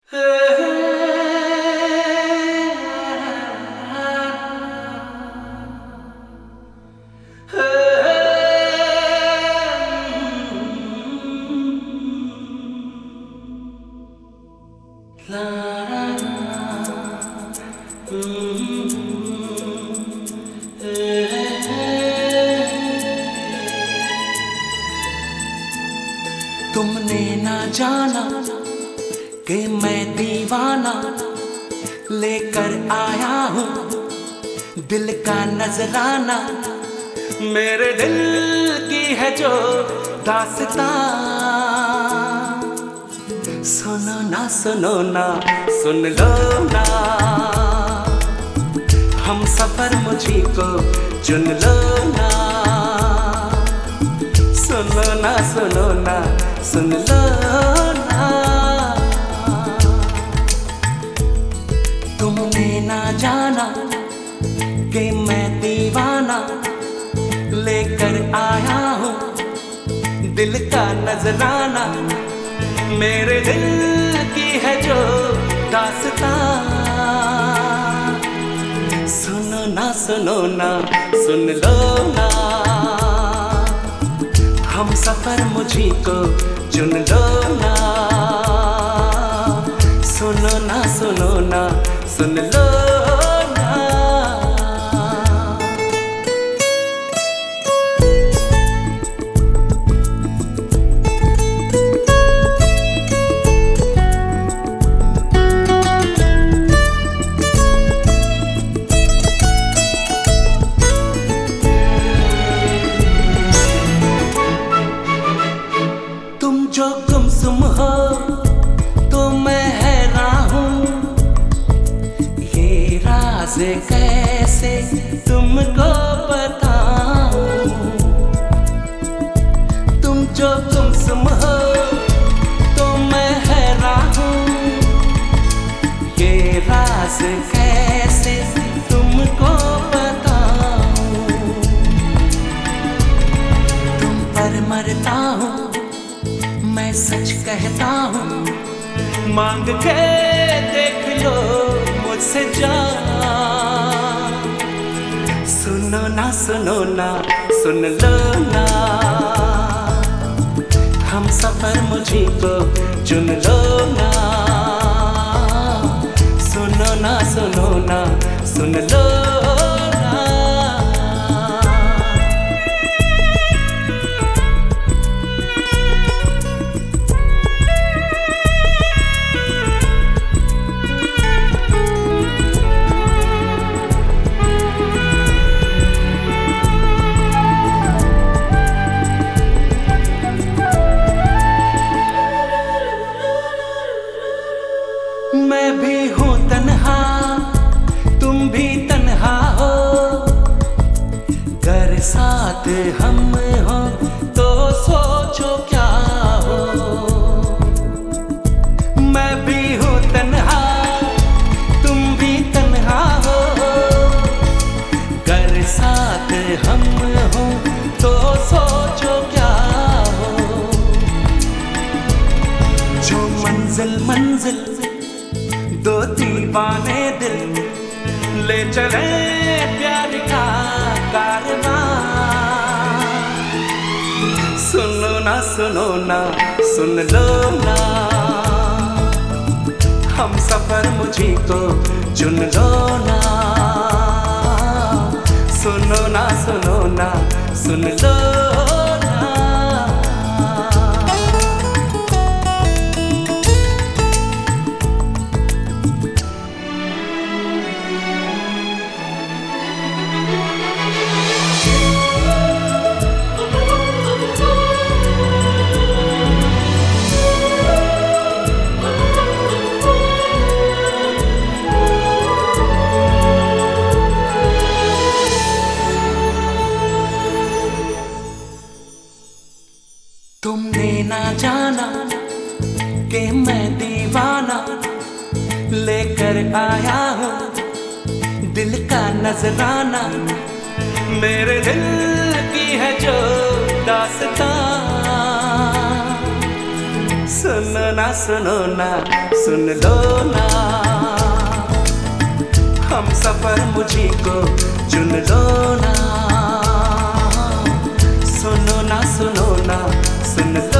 तुमने ना जाना कि मैं दीवाना लेकर आया हूँ दिल का नजराना। मेरे दिल की है जो दास्तां, सुनो ना सुन लो ना, हम सफर मुझी को चुन लो ना। सुनो ना सुन लो ना, तुमने ना जाना कि मैं दीवाना लेकर आया हूँ दिल का नजराना। मेरे दिल की है जो दास्तां, सुनो ना सुन लो ना, हम सफर मुझी को चुन लो ना। सुनो ना सुन लो ना। तुम जो गुमसुम हो तो मैं हैरान हूँ, ये राज कैसे तुमको बताऊं। तुम जो गुमसुम हो तो मैं हैरान हूँ, ये राज कैसे तुमको बताऊं। तुम पर मरता हूँ मैं सच कहता हूँ, मांग के देख लो मुझसे जान। सुनो ना सुन लो ना, हम सफर मुझी को चुन लो ना। सुनो ना सुन लो ना। मैं भी हूँ तन्हा तुम भी तन्हा हो, घर साथ हम हो तो सोचो क्या हो। मैं भी हूँ तन्हा तुम भी तन्हा हो, घर साथ हम हो तो सोचो क्या हो। जो मंजिल दो दीवाने दिल ले चले प्यार का कारवां। सुनो ना सुन लो ना, हम सफर मुझी को चुन लो ना। सुनो ना सुन लो ना। तुमने ना जाना कि मैं दीवाना लेकर आया हूँ दिल का नजराना। मेरे दिल की है जो दास्तां, सुनो ना सुन लो ना, हम सफर मुझी को चुन लो ना। सुनो ना सुन लो